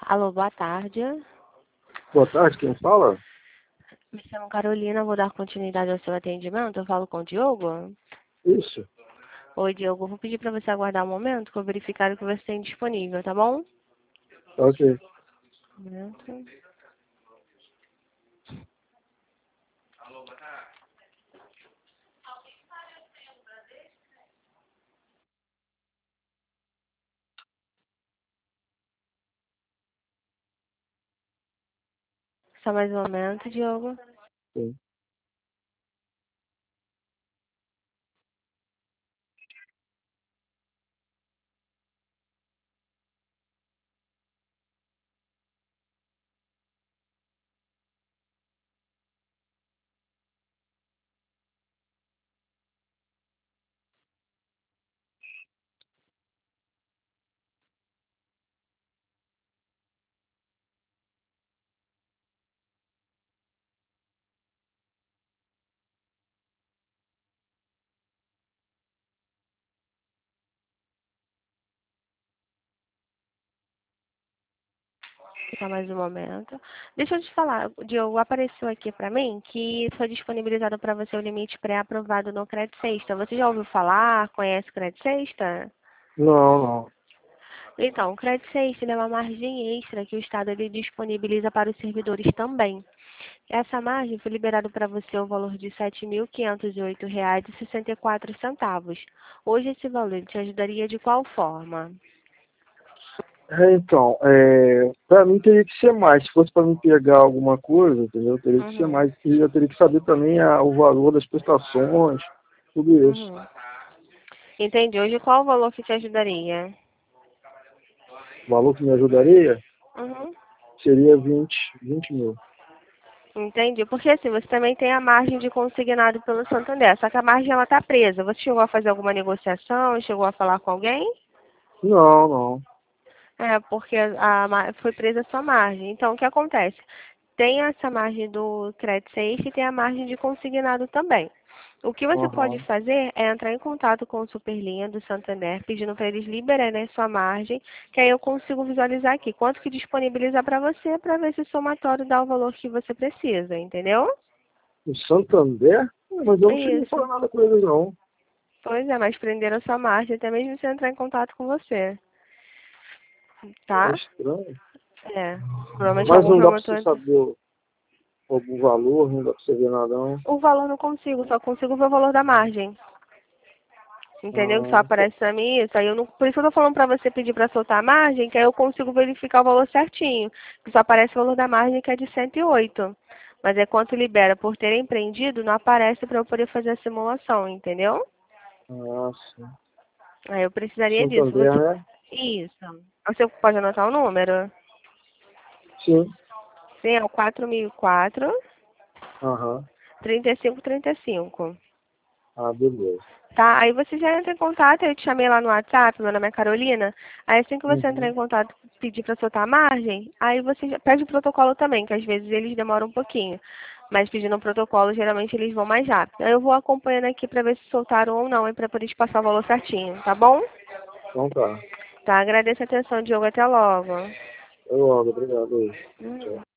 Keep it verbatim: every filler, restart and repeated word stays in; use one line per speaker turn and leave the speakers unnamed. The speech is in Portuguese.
Alô, boa tarde.
Boa tarde, quem fala?
Me chamo Carolina, vou dar continuidade ao seu atendimento. Eu falo com o Diogo.
Isso.
Oi, Diogo, vou pedir para você aguardar um momento que eu verificar o que você tem disponível, tá bom?
Ok.
Um momento. Só mais um momento, Diogo.
Sim.
Só mais um momento. Deixa eu te falar, Diogo, apareceu aqui para mim que foi disponibilizado para você o limite pré-aprovado no Credit Sexta. Você já ouviu falar? Conhece o Credit Sexta?
Não, não.
Então, o Credit Sexta ele é uma margem extra que o Estado ele disponibiliza para os servidores também. Essa margem foi liberada para você o valor de sete mil quinhentos e oito reais e sessenta e quatro centavos. Hoje esse valor te ajudaria de qual forma?
É, então, é, para mim teria que ser mais. Se fosse para mim pegar alguma coisa, entendeu? Teria que ser
Uhum,
mais. E eu teria que saber também a, o valor das prestações, tudo isso.
uhum. Entendi. Hoje qual o valor que te ajudaria?
O valor que me ajudaria
Uhum.
seria vinte vinte mil.
Entendi. Porque assim, você também tem a margem de consignado pelo Santander, só que a margem ela está presa. Você chegou a fazer alguma negociação? Chegou a falar com alguém?
Não, não.
É, porque a, ma- foi presa a sua margem. Então, o que acontece? Tem essa margem do Credit Safe e tem a margem de consignado também. O que você pode
Aham.
fazer é entrar em contato com o Superlinha do Santander, pedindo para eles liberarem a sua margem, que aí eu consigo visualizar aqui quanto que disponibiliza para você, para ver se o somatório dá o valor que você precisa, entendeu?
O Santander? É, mas eu não cheguei a
Isso.
falar nada com eles, não.
Pois é, mas prenderam a sua margem até mesmo se eu entrar em contato com você,
É
tá?
estranho.
É. Provavelmente
Mas
algum
não dá para você
promotor.
saber o, o valor, não dá para você ver nada, não.
O valor não consigo, só consigo ver o valor da margem. Entendeu? Que só
Ah,
aparece pra mim isso. Aí eu não, por isso que eu tô falando pra você pedir pra soltar a margem, que aí eu consigo verificar o valor certinho. Que só aparece o valor da margem que é de cento e oito. Mas é quanto libera por ter empreendido, não aparece pra eu poder fazer a simulação, entendeu?
ah, sim.
Aí eu precisaria disso.
Santander,
Você...
né?
Isso. Você pode anotar o número?
Sim.
Sim, é o quatro mil e quatro,
Aham.
trinta e cinco trinta e cinco.
Ah, beleza.
Tá? Aí você já entra em contato, eu te chamei lá no WhatsApp, meu nome é Carolina. Aí assim que você entrar
Uhum.
em contato, pedir para soltar a margem, aí você já pede o protocolo também, que às vezes eles demoram um pouquinho. Mas pedindo o protocolo, geralmente eles vão mais rápido. Aí eu vou acompanhando aqui para ver se soltaram ou não, para poder te passar o valor certinho, tá bom?
Então tá.
Tá, agradeço a atenção, Diogo, até logo.
Até logo, obrigado aí.
Hum.
Tchau.